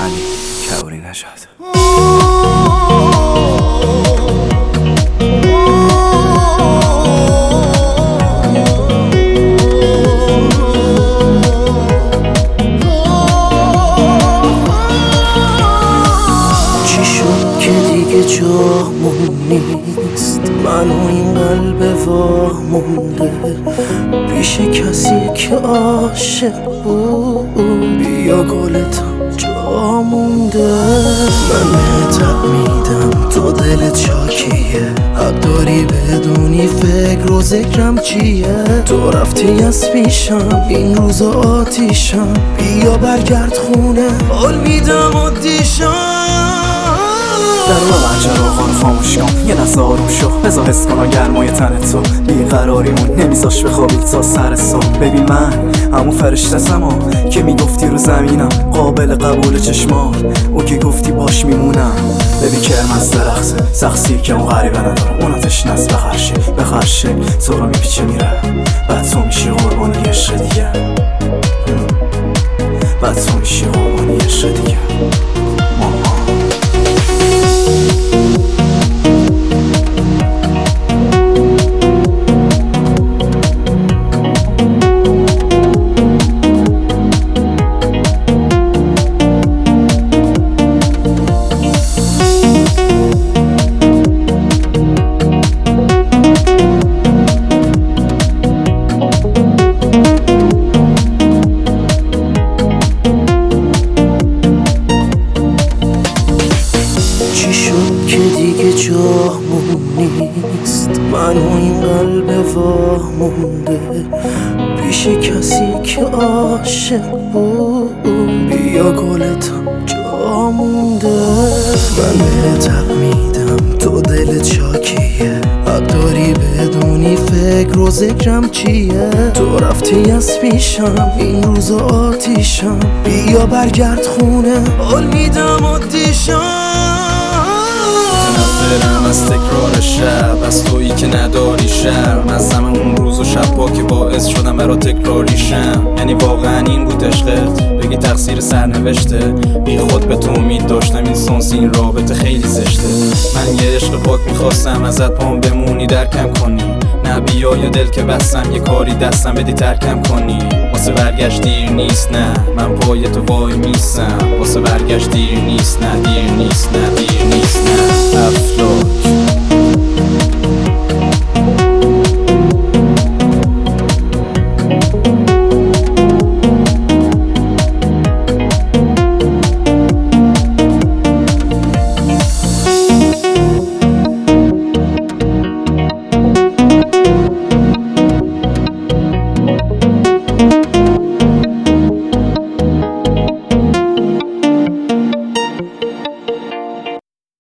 علی کبوری نژاد. چی شد که دیگه جامون نیست، من و این قلب وا مونده پیش کسی که عاشق بود. بیا گلتم جا مونده، من بهت میدم تو دل چاکیه، حق داری بدونی فکر و ذکرم چیه. تو رفتی از پیشم این روزا آتیشم، بیا برگرد خونه حال میدم و دیشم. در بچه رو خاموش کن، یه لحظه آروم شو، بذار حس کنم گرمای تن تو. بیقراریمون نمیذاش بخوابی تا سر صبح. ببین من همون فرشته‌ام که میگفتی رو زمینم قابل قبول چشمات، او که گفتی باش میمونم. ببین کرم از درخته سخصی که اون غریبه نداره، اون آتش نست بخرشه تو رو میپیچه میره، بعد تو میشی قربانی عشق دیگه، بعد تو میشی قربانی عشق دیگه. چی شد که دیگه جامون نیست، من و این قلب وا مونده پیش کسی که عاشق بود. بیا گلتم جا مونده، من بهت میدم تو دل چاکیه، حق داری بدونی فکر و ذکرم چیه. تو رفتی از پیشم این روزا آتیشم، بیا برگرد خونه حال میدم و دیشم. برم از تکرار شب، از تویی که نداری شرم، از همه اون روز و شبا که باعث شدم برا تکراریشم. یعنی واقعا این بود عشقت؟ بگی تقصیر سرنوشته؟ بی خود به تو امید داشتم این سانس این رابطه خیلی زشته. من یه عشق پاک میخواستم ازت پام بمونی درکم کنی، نه بیا یا دل که بستم یه کاری دستم بدی ترکم کنی. واسه برگشت دیر نیست نه، من پای تو وای میستم. واسه برگشت دیر نیست نه، دیر نیست نه، دیر نیست نه. افلاک